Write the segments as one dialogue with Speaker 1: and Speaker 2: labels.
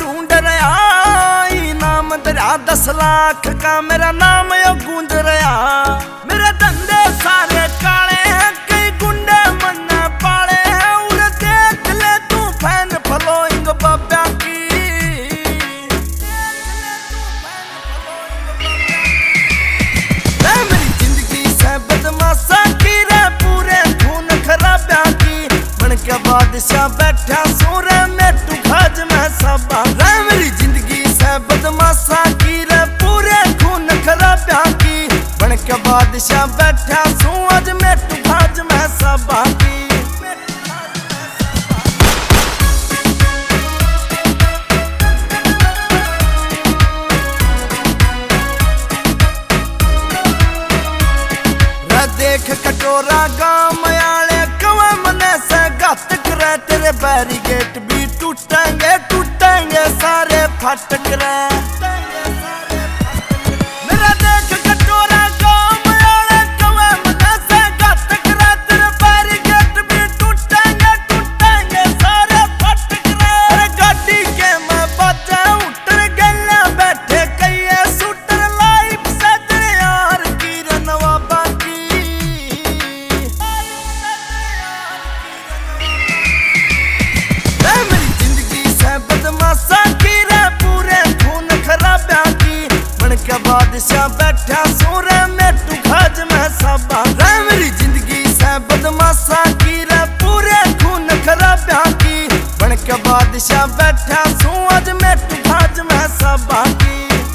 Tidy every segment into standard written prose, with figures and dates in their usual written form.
Speaker 1: ढूंढ रहा, इनाम दरिया 10 लाख का मेरा नाम यो गूंज रहा। मेरे धंधे सारे काले हैं, कई गुंडे मन पाले हैं, उरे देख ले तू फैन फॉलोइंग बाबा की। मेरी जिंदगी से बदमाशा की रे, पूरे खून खराबा की, बन के बादशाह बैठा सूरे में तू खाज में सबा। मेरी जिंदगी से बदमाशा की रे, पूरे खून खराबा की, बन के बादशाह बैठा सू आज में तू खाज में सबा की। देख कटोरा गांव आले कवा मने से गत करे, तेरे बैरिकेड भी टूटेंगे टूटेंगे सारे फट करे। मेरा देख कटोरा गांव आले कवा मने से गत करे, तेरे बैरिकेड भी टूटेंगे टूटेंगे सारे फट करे। अरे गाड़ी के मैं बजा उतर गया बैठे कई शूटर, लाइफ से तेरे यार की रनवाबा की। बदमाशा की रे, पूरे खून खराबा की, बन के बादशाह बैठा सूरे में तू खाज में सबा। मेरी जिंदगी से बदमाशा की रे, पूरे खून खराबा की, बन के बादशाह बैठा सू आज में तू खाज में सबा की।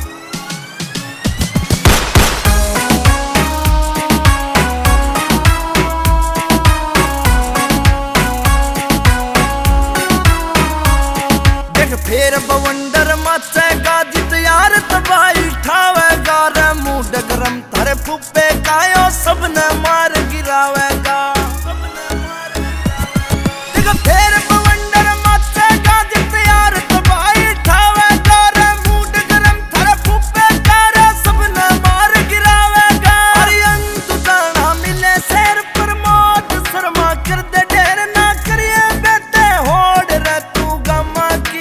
Speaker 1: फिर बवंडर मचेगा जित यार तबाही ठावेगा रे, मूड गरम थारे फुप्पे कायो सबने मार गिरावेगा। फिर बवंडर मचेगा जित यार तबाही ठावेगा रे, मूड गरम थारे फुप्पे कायो सबने मार गिरावेगा। अरे अंत जाना मिले शेर पर मौत शर्मा कर दे ढेर ना करिए बेटे होड़ रे तू गमा की।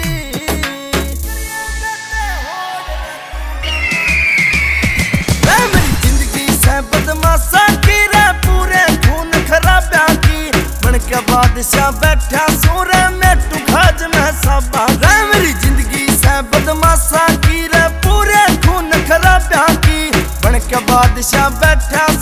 Speaker 1: बदमाशा की रे, पूरे खून खराबा की, बन के बादशाह बैठा सूरे में तू खाज में सबा। मेरी जिंदगी से बदमाशा की रे, पूरे खून खराबा की, बन के बादशाह बैठा